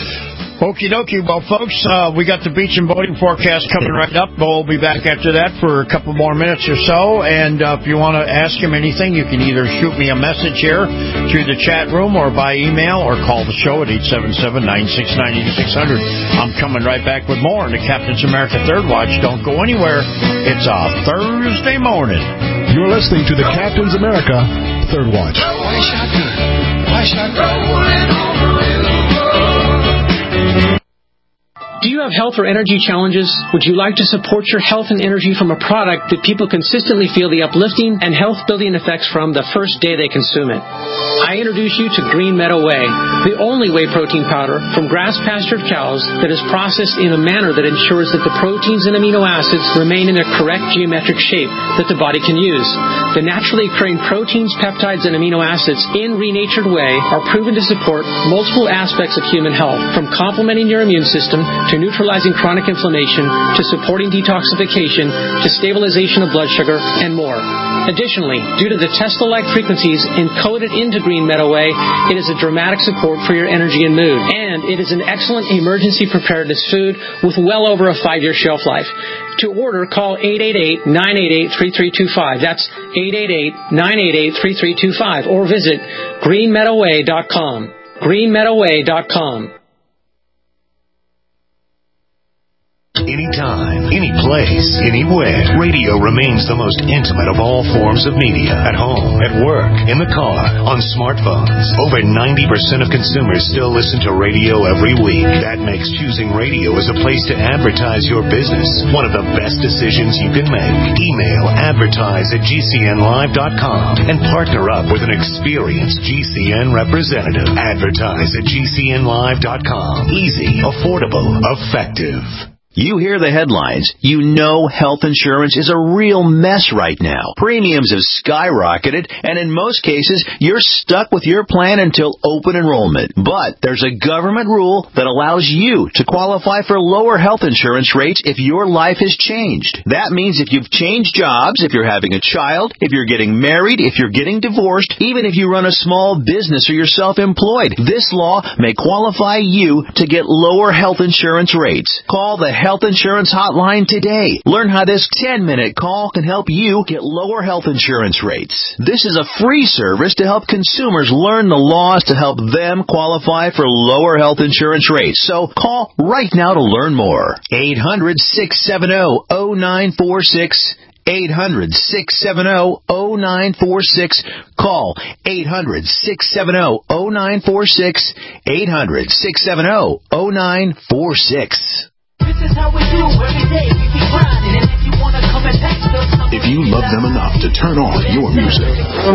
Okie dokie. Well, folks, uh, we got the beach and boating forecast coming right up. We'll be back after that for a couple more minutes or so. And uh, if you want to ask him anything, you can either shoot me a message here through the chat room or by email, or call the show at eight seven seven, nine six nine, eight six zero zero. I'm coming right back with more on the Captain's America Third Watch. Don't go anywhere. It's a Thursday morning. You're listening to the Captain's America Third Watch. Why shotgun? Why shotgun? Do you have health or energy challenges? Would you like to support your health and energy from a product that people consistently feel the uplifting and health-building effects from the first day they consume it? I introduce you to Green Meadow Whey, the only whey protein powder from grass-pastured cows that is processed in a manner that ensures that the proteins and amino acids remain in a correct geometric shape that the body can use. The naturally occurring proteins, peptides, and amino acids in renatured whey are proven to support multiple aspects of human health, from complementing your immune system to neutralizing chronic inflammation, to supporting detoxification, to stabilization of blood sugar, and more. Additionally, due to the Tesla-like frequencies encoded into Green Meadow Whey, it is a dramatic support for your energy and mood. And it is an excellent emergency preparedness food with well over a five-year shelf life. To order, call eight eight eight, nine eight eight, three three two five. That's eight eight eight, nine eight eight, three three two five. Or visit green meadow way dot com. green meadow way dot com. anytime, any place, anywhere. Radio remains the most intimate of all forms of media. At home, at work, in the car, on smartphones. Over ninety percent of consumers still listen to radio every week. That makes choosing radio as a place to advertise your business one of the best decisions you can make. Email advertise at G C N live dot com and partner up with an experienced G C N representative. Advertise at G C N live dot com. Easy, affordable, effective. You hear the headlines. You know health insurance is a real mess right now. Premiums have skyrocketed, and in most cases, you're stuck with your plan until open enrollment. But there's a government rule that allows you to qualify for lower health insurance rates if your life has changed. That means if you've changed jobs, if you're having a child, if you're getting married, if you're getting divorced, even if you run a small business or you're self-employed, this law may qualify you to get lower health insurance rates. Call the Health Insurance Hotline today. Learn how this ten-minute call can help you get lower health insurance rates. This is a free service to help consumers learn the laws to help them qualify for lower health insurance rates. So call right now to learn more. eight hundred, six seven zero, zero nine four six. eight hundred, six seven zero, zero nine four six. Call eight hundred, six seven zero, zero nine four six. eight hundred, six seven zero, zero nine four six. This is how we do every day. We keep grinding, and if you wanna come and text us, If you love them enough to turn on your music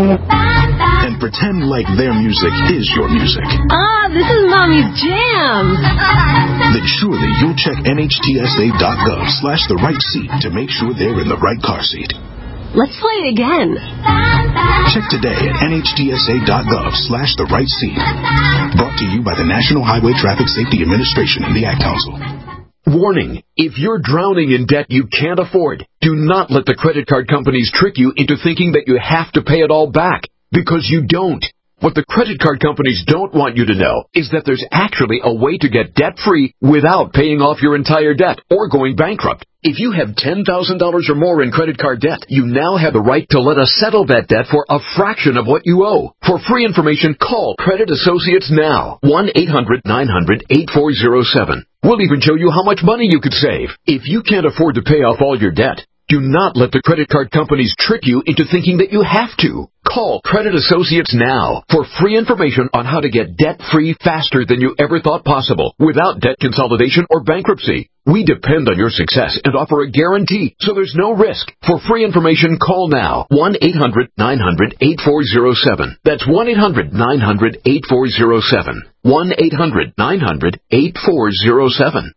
and pretend like their music is your music, Ah, this is Mommy's jam. then surely you'll check N H T S A dot gov slash the right seat to make sure they're in the right car seat. Let's play it again. Check today at N H T S A dot gov slash the right seat. Brought to you by the National Highway Traffic Safety Administration and the Ad Council. Warning, if you're drowning in debt you can't afford, do not let the credit card companies trick you into thinking that you have to pay it all back, because you don't. What the credit card companies don't want you to know is that there's actually a way to get debt-free without paying off your entire debt or going bankrupt. If you have ten thousand dollars or more in credit card debt, you now have the right to let us settle that debt for a fraction of what you owe. For free information, call Credit Associates now. one eight hundred, nine hundred, eight four zero seven. We'll even show you how much money you could save. If you can't afford to pay off all your debt, do not let the credit card companies trick you into thinking that you have to. Call Credit Associates now for free information on how to get debt-free faster than you ever thought possible without debt consolidation or bankruptcy. We depend on your success and offer a guarantee, so there's no risk. For free information, call now. one eight hundred, nine hundred, eight four zero seven. That's one eight hundred, nine hundred, eight four zero seven. one eight hundred, nine hundred, eight four zero seven.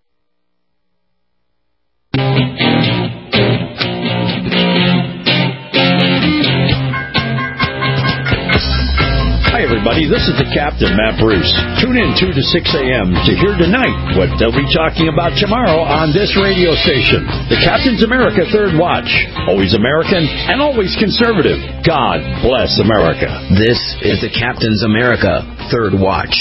Hi, everybody. This is the Captain, Matt Bruce. Tune in two to six a.m. to hear tonight what they'll be talking about tomorrow on this radio station. The Captain's America Third Watch. Always American and always conservative. God bless America. This is the Captain's America Third Watch.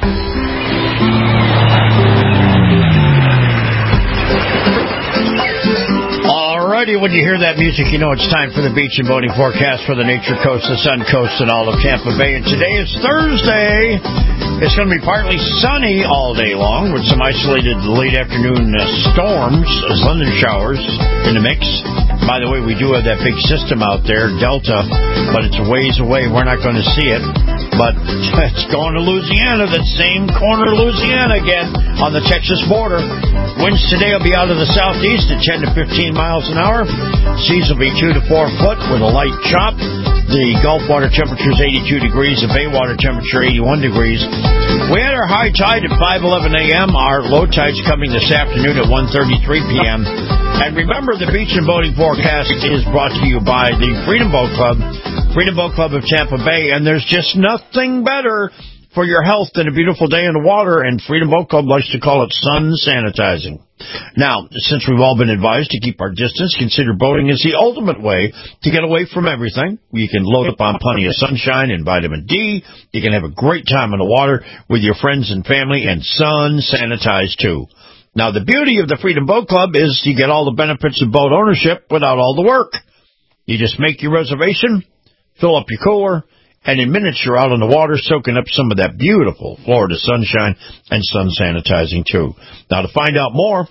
Alrighty, when you hear that music, you know it's time for the beach and boating forecast for the Nature Coast, the Sun Coast, and all of Tampa Bay. And today is Thursday. It's going to be partly sunny all day long with some isolated late afternoon uh, storms, uh, thunder showers in the mix. By the way, we do have that big system out there, Delta, but it's a ways away. We're not going to see it. But it's going to Louisiana, that same corner of Louisiana again, on the Texas border. Winds today will be out of the southeast at ten to fifteen miles an hour. Seas will be two to four foot with a light chop. The Gulf water temperature is eighty-two degrees. The Bay water temperature eighty-one degrees. We had our high tide at five eleven a.m. Our low tide's coming this afternoon at one thirty-three p.m. And remember, the beach and boating forecast is brought to you by the Freedom Boat Club, Freedom Boat Club of Tampa Bay. And there's just nothing better for your health than a beautiful day in the water, and Freedom Boat Club likes to call it sun sanitizing. Now, since we've all been advised to keep our distance, consider boating as the ultimate way to get away from everything. You can load up on plenty of sunshine and vitamin D. You can have a great time in the water with your friends and family, and sun sanitize too. Now, the beauty of the Freedom Boat Club is you get all the benefits of boat ownership without all the work. You just make your reservation, fill up your cooler, and in minutes you're out on the water soaking up some of that beautiful Florida sunshine and sun sanitizing too. Now, to find out more,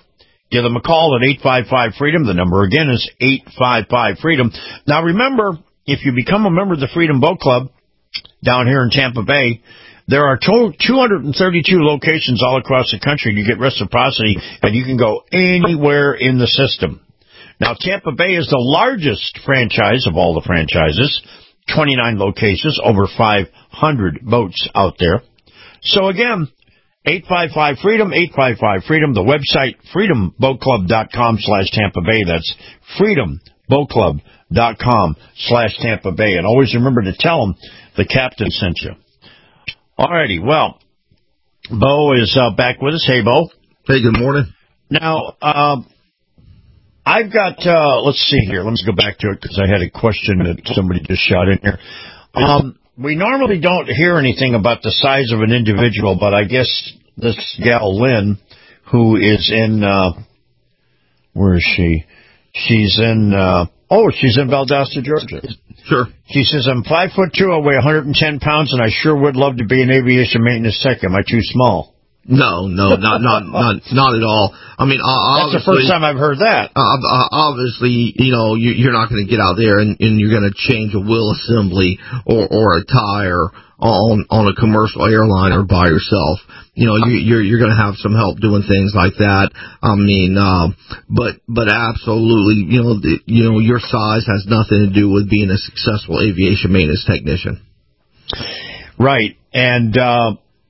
give them a call at eight five five freedom. The number again is eight five five freedom. Now remember, if you become a member of the Freedom Boat Club down here in Tampa Bay, there are two hundred thirty-two locations all across the country. You get reciprocity, and you can go anywhere in the system. Now, Tampa Bay is the largest franchise of all the franchises, twenty-nine locations, over five hundred boats out there. So, again, eight five five freedom, eight five five freedom, the website, freedom boat club dot com slash Tampa Bay. That's freedom boat club dot com slash Tampa Bay. And always remember to tell them the captain sent you. All righty, well, Bo is uh, back with us. Hey, Bo. Hey, good morning. Now, uh, I've got, uh, let's see here. Let me go back to it because I had a question that somebody just shot in here. Um, we normally don't hear anything about the size of an individual, but I guess this gal, Lynn, who is in, uh, where is she? She's in, uh, oh, she's in Valdosta, Georgia. Sure. She says, I'm five foot two, I weigh one hundred ten pounds, and I sure would love to be an aviation maintenance tech. Am I too small? No, no, not not not not at all. I mean, that's the first time I've heard that. Uh, obviously, you know, you, you're not going to get out there and, and you're going to change a wheel assembly or or a tire on on a commercial airliner by yourself. You know, you, you're you're going to have some help doing things like that. I mean, uh, but but absolutely, you know, the, you know, your size has nothing to do with being a successful aviation maintenance technician. Right, and uh,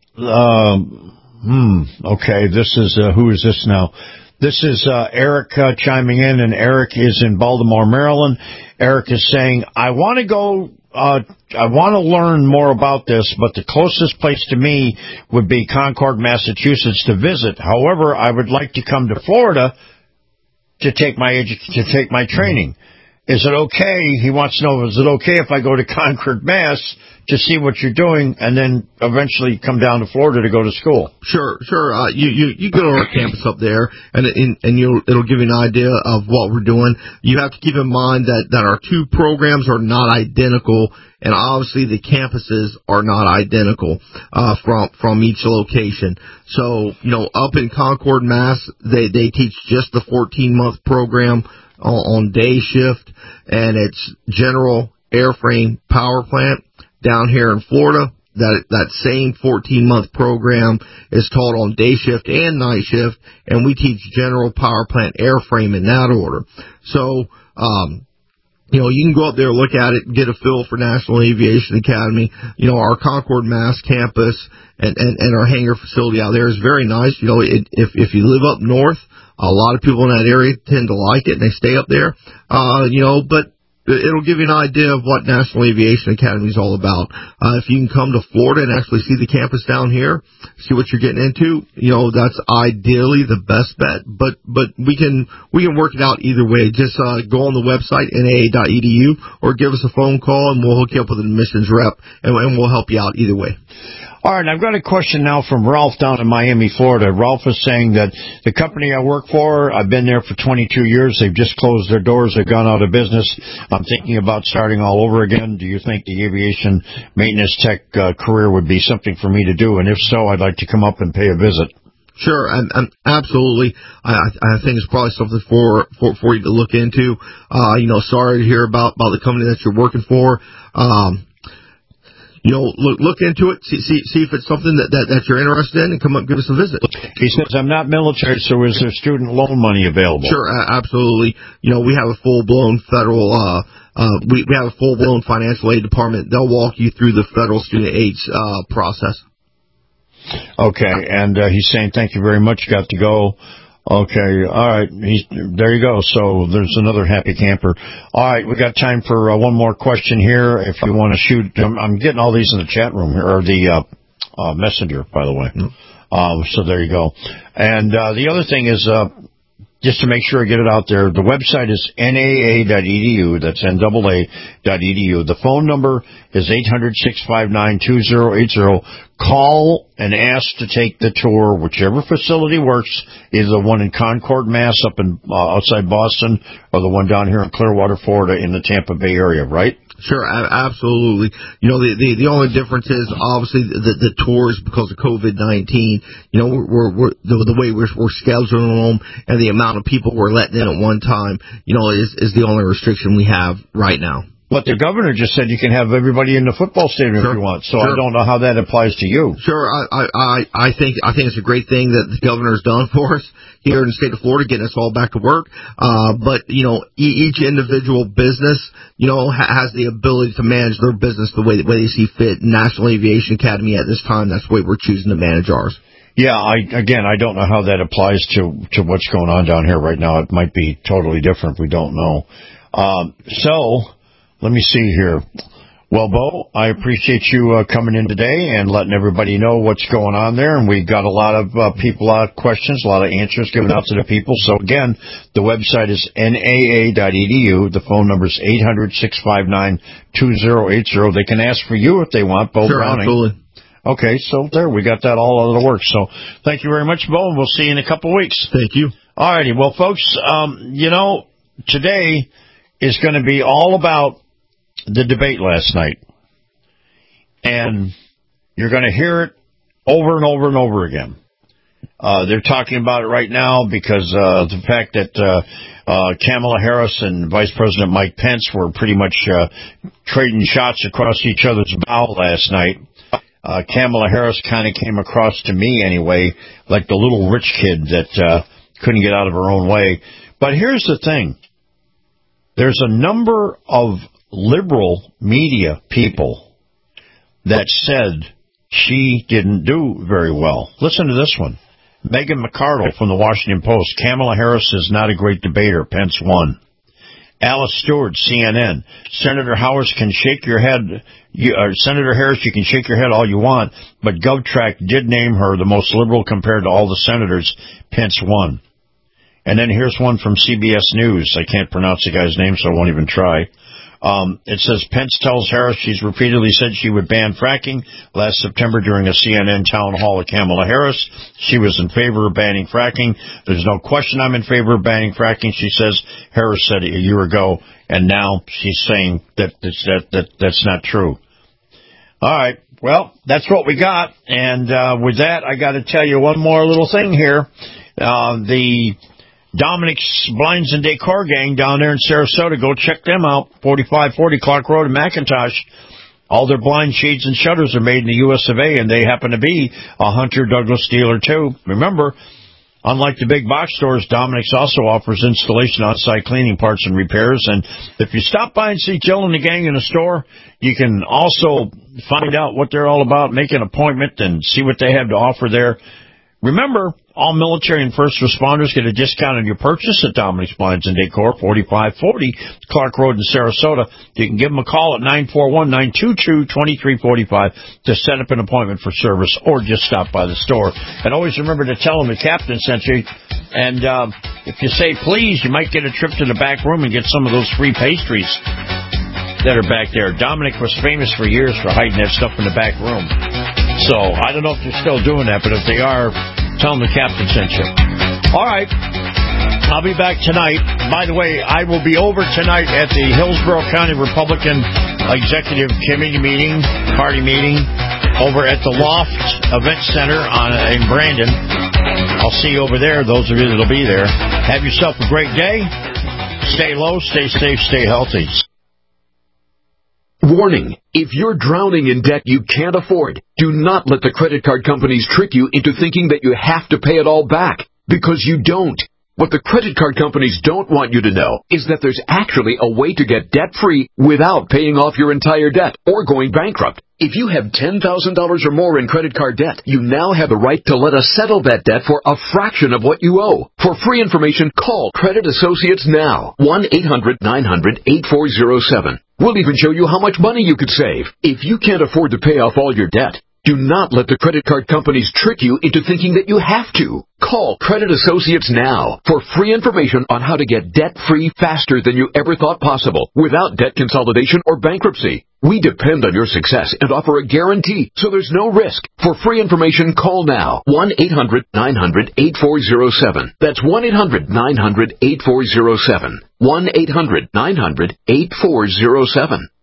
uh, hmm, okay, this is uh, who is this now? This is uh, Eric uh, chiming in, and Eric is in Baltimore, Maryland. Eric is saying, I want to go. Uh, I want to learn more about this, but the closest place to me would be Concord, Massachusetts to visit. However, I would like to come to Florida to take my edu- to take my training. Is it okay? He wants to know, is it okay if I go to Concord, Mass to see what you're doing and then eventually come down to Florida to go to school? Sure, sure. Uh, you, you, you go to our campus up there and, and, and you'll, it'll give you an idea of what we're doing. You have to keep in mind that, that our two programs are not identical, and obviously the campuses are not identical, uh, from, from each location. So, you know, up in Concord, Mass, they, they teach just the fourteen month program on day shift, and it's general airframe power plant. Down here in Florida, that that same fourteen month program is taught on day shift and night shift, and we teach general power plant airframe in that order. So, um, you know, you can go up there, look at it, get a feel for National Aviation Academy. You know, our Concord, Mass campus and, and, and our hangar facility out there is very nice. You know, it, if if you live up north, a lot of people in that area tend to like it, and they stay up there. Uh, you know, but it'll give you an idea of what National Aviation Academy is all about. Uh, if you can come to Florida and actually see the campus down here, see what you're getting into, you know, that's ideally the best bet. But but we can we can work it out either way. Just uh, go on the website, N A A dot E D U, or give us a phone call, and we'll hook you up with an admissions rep, and, and we'll help you out either way. All right, I've got a question now from Ralph down in Miami, Florida. Ralph is saying that the company I work for, I've been there for twenty-two years. They've just closed their doors. They've gone out of business. I'm thinking about starting all over again. Do you think the aviation maintenance tech uh, career would be something for me to do? And if so, I'd like to come up and pay a visit. Sure, and, and absolutely. I, I think it's probably something for, for, for you to look into. Uh, you know, sorry to hear about, about the company that you're working for. Um, You know, look look into it, see see, see if it's something that, that, that you're interested in, and come up and give us a visit. He says, I'm not military, so is there student loan money available? Sure, uh, absolutely. You know, we have a full-blown federal, uh, uh, we, we have a full-blown financial aid department. They'll walk you through the federal student aid uh, process. Okay, and uh, he's saying, thank you very much, got to go. Okay, all right, he's, there you go. So there's another happy camper. All right, we got time for uh, one more question here. If you want to shoot, I'm, I'm getting all these in the chat room here, or the uh, uh, messenger, by the way. Mm-hmm. Um, so there you go. And uh, the other thing is, uh, just to make sure I get it out there, the website is N A A dot E D U. That's N A A dot E D U. The phone number is eight hundred, six five nine, two zero eight zero. call and ask to take the tour, whichever facility works, either the one in Concord, Mass, up in uh, outside Boston, or the one down here in Clearwater, Florida, in the Tampa Bay area, right? Sure, absolutely. You know, the, the the only difference is obviously the the tours because of COVID nineteen. You know, we're, we're, we're the, the way we're we're scheduling them and the amount of people we're letting in at one time. You know, is is the only restriction we have right now. But the governor just said you can have everybody in the football stadium sure. if you want. So sure. I don't know how that applies to you. Sure, I, I I think I think it's a great thing that the governor's done for us here in the state of Florida, getting us all back to work. Uh, but you know, each individual business, you know, has the ability to manage their business the way the way they see fit. National Aviation Academy at this time, that's the way we're choosing to manage ours. Yeah, I again, I don't know how that applies to to what's going on down here right now. It might be totally different. We don't know. Um, so. Let me see here. Well, Bo, I appreciate you uh, coming in today and letting everybody know what's going on there. And we've got a lot of uh, people, a lot of questions, a lot of answers given out to the people. So, again, the website is N A A dot E D U. The phone number is eight hundred, six five nine, two zero eight zero. They can ask for you if they want, Bo sure, Browning. Absolutely. Okay, so there, we got that all out of the works. So thank you very much, Bo, and we'll see you in a couple of weeks. Thank you. All righty. Well, folks, um, you know, today is going to be all about the debate last night. And you're going to hear it over and over and over again. Uh, they're talking about it right now because uh, the fact that uh, uh, Kamala Harris and Vice President Mike Pence were pretty much uh, trading shots across each other's bow last night. Uh, Kamala Harris kind of came across to me anyway like the little rich kid that uh, couldn't get out of her own way. But here's the thing. There's a number of liberal media people that said she didn't do very well. Listen to this one. Megan McArdle from the Washington Post. Kamala Harris is not a great debater. Pence won. Alice Stewart, C N N. Senator Harris can shake your head. You, uh, Senator Harris, you can shake your head all you want, but GovTrack did name her the most liberal compared to all the senators. Pence won. And then here's one from C B S News. I can't pronounce the guy's name, so I won't even try. Um, it says, Pence tells Harris she's repeatedly said she would ban fracking. Last September during a C N N town hall at Kamala Harris, she was in favor of banning fracking. There's no question I'm in favor of banning fracking, she says. Harris said a year ago, and now she's saying that that's, that, that, that's not true. All right, well, that's what we got. And uh, with that, I got to tell you one more little thing here. Uh, the Dominic's Blinds and Decor gang down there in Sarasota. Go check them out. forty-five forty Clark Road in McIntosh. All their blind shades and shutters are made in the U S of A, and they happen to be a Hunter Douglas dealer, too. Remember, unlike the big box stores, Dominic's also offers installation, on-site cleaning, parts, and repairs. And if you stop by and see Jill and the gang in the store, you can also find out what they're all about, make an appointment, and see what they have to offer there. Remember, all military and first responders get a discount on your purchase at Dominic's Blinds and Decor, forty-five forty Clark Road in Sarasota. You can give them a call at nine four one, nine two two, two three four five to set up an appointment for service or just stop by the store. And always remember to tell them the captain sent you. And uh, if you say please, you might get a trip to the back room and get some of those free pastries that are back there. Dominic was famous for years for hiding that stuff in the back room. So I don't know if they're still doing that, but if they are, tell them the captain sent you. All right. I'll be back tonight. By the way, I will be over tonight at the Hillsborough County Republican Executive Committee meeting, party meeting, over at the Loft Event Center on, in Brandon. I'll see you over there, those of you that will be there. Have yourself a great day. Stay low, stay safe, stay healthy. Warning, if you're drowning in debt you can't afford, do not let the credit card companies trick you into thinking that you have to pay it all back, because you don't. What the credit card companies don't want you to know is that there's actually a way to get debt-free without paying off your entire debt or going bankrupt. If you have ten thousand dollars or more in credit card debt, you now have the right to let us settle that debt for a fraction of what you owe. For free information, call Credit Associates now. one eight hundred, nine hundred, eight four zero seven. We'll even show you how much money you could save. If you can't afford to pay off all your debt, do not let the credit card companies trick you into thinking that you have to. Call Credit Associates now for free information on how to get debt-free faster than you ever thought possible without debt consolidation or bankruptcy. We depend on your success and offer a guarantee, so there's no risk. For free information, call now. one eight hundred nine hundred eight four zero seven. That's one eight hundred nine hundred eight four zero seven. one eight hundred nine hundred eight four zero seven.